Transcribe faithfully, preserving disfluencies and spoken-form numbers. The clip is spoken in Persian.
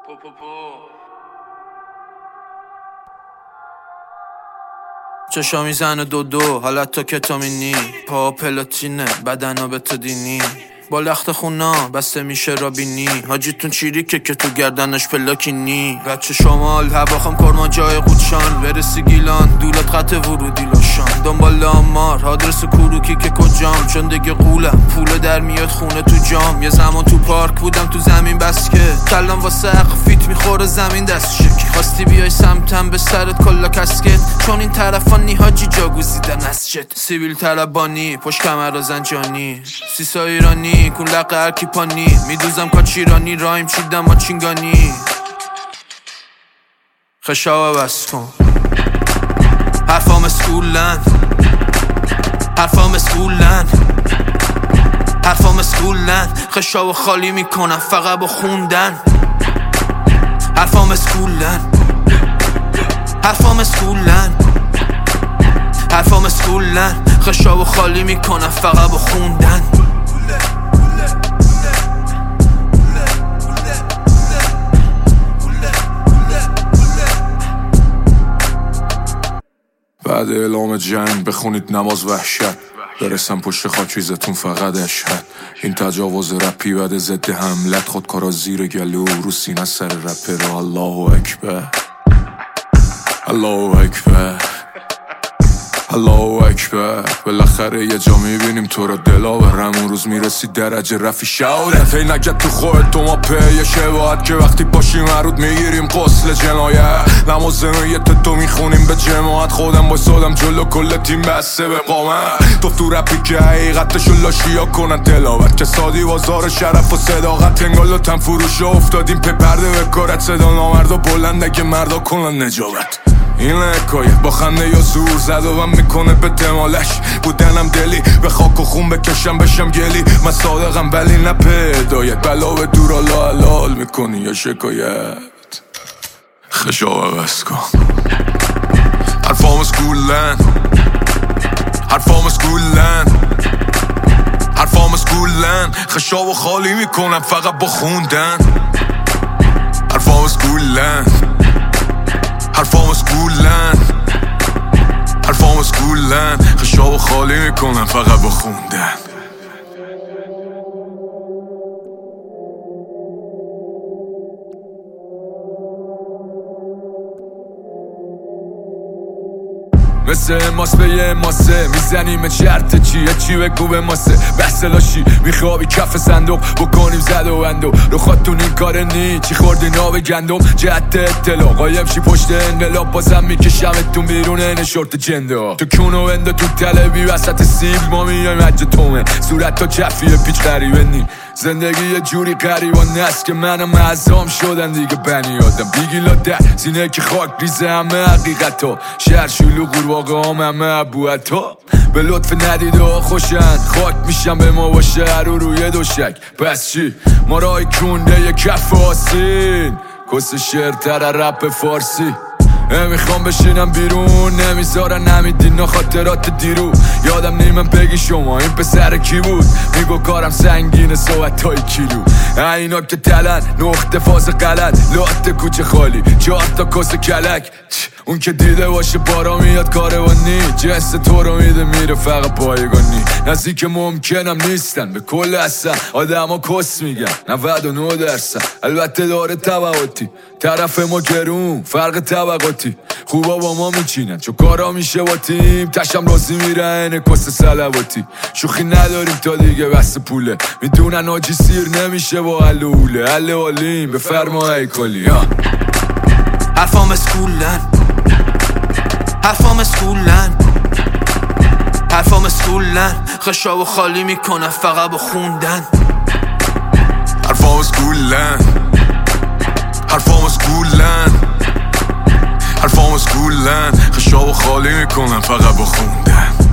چشا میزنه دو دو حالت تا کتامینی، پا پلاتینه بدنا به تو دینی، با لخت خونا بسته میشه رابینی، حاجیتون چیریکه که تو گردنش پلاکینی. بچه شمال هواخم کرمان جای قودشان، برسی گیلان دولت قطع ورودی لاشان، دنبال آمار آدرس کروکی که کجام، چون دیگه قولم پول در میاد خونه تو جام. یه زمان تو پارک بودم تو زمین بس که کلم واسه حق فیت میخوره زمین دست شک، خواستی بیای سمتم به سرت کلا کسکت، چون این طرفا نی حاجی جا گزیدن از چت، سیبیل طلبانی پشت کمر زنجانی، سیسا ایرانی کن لقه هرکی پانی، میدوزم کاچیرانی رایم چیدم ما چینگانی. خشاوه بس کن حرفام اسکولن، حرفام اسکولن، حرفام اسکولن، خشاوه خالی میکنم فقط با خوندن. حرفام اسکولن، حرفام اسکولن، حرفام اسکولن، خشاوه خالی میکنم فقط با خوندن. بعد اعلام جنگ بخونید نماز وحشت، برسم پشت خاکریزتون فقط اشهد. این تجاوز رپی بعد ضد حملت، خودکارا زیر گلو رو سینه سر رپر. الله اکبر، الله اکبر، الله اکبر. بالاخره یه جا میبینیم تو را دلاورم، اون روز میرسی درجه رفی شعوره. فی نگد تو خواهد تو ما پیه شباهت، که وقتی باشیم مرود میگیریم قسل جنایت. نماز زنایت تو میخونیم به جماعت، خودم با سادم جلو کل تیم بسته به قامت. تو تو رپی که حقیقتشو لاشیا کنن تلاوت، که سادی بازار شرف و صداقت. انگال و تن فروش افتادیم پی پرده به کارت، صدا نامردا بلنده که مردا کنن نجابت. این حکایه با خنده یا زور زد و من میکنه به دمالش، بودنم دلی به خاک و خون بکشم بشم گلی. من صادقم ولی نه پیدایت، بلا به دور الا حلال میکنی یا شکایت. خشاوه بس کن حرفام اسکولن، حرفام اسکولن، حرفام اسکولن، خشاوه خالی میکنم فقط با خوندن. حرفام اسکولن، حرفام اسکولن، حرفام اسکولن، خشاوه خالی میکنم فقط با خوندن. مثل ماس به یه ماسه میزنیم چرت چیه چی بگو به ماسه. بحث لاشی میخوابی کف صندوق بکنیم زد و بندو، رو خودتون این کار نی چی خوردی ناب گندم. جهت اطلاع قایم شی پشت انقلاب، بازم میکشمتون بیرون این شورت جندا. تو کونو انده تو تلوی وسط سیب، ما میایم حج تومه صورت تا کفیه پیچ غریبه نی. زندگی یه جوری غریبانه است که منم معظام شدن دیگه بنی آدم. بیگیلا ده سینه که خاک ریزه همه حقیقتا، شهر شلوغ قورباغه هم همه ابوعطا. به لطف ندیده ها خوشن خاک میشم به ما باشه رو روی دوشک. پس چی ما رای کنده یه کف آسین، کس شعرتر رپ فارسی. نمیخوام بشینم بیرون نمیذارن نمیدین خاطرات دیرو. یادم نیمم بگی شما این پسر کی بود، میگو کارم سنگینه صحبت های کیلو. اینا که تلن نقطه فاز غلط، لات کوچه خالی چهار تا کس کلک. اون که دیده باشه بارا میاد کاروانی، جنس تو رو میده میره فقط پایگانی. نزدیک ممکنم نیستن به کل اصلا، آدم ها کس میگن نود و نه درصد. البته داره طبقاتی، طرف ما گرون فرق طبقاتی. خوبا با ما میچینن چون کارا میشه با تیم، تشم رازی میرن کس سلواتی. شوخی نداریم تا دیگه بس پوله، میدونن آجی سیر نمیشه با حل و حوله. حل حالیم به فرما ایکالی. حرفام اسکولن، حرفام اسکولن، حرفام اسکولن، خشاوه خالی میکنم فقط با خوندن. حرفام اسکولن، حرفام اسکولن، حرفام اسکولن، خشاوه خالی میکنم فقط با خوندن.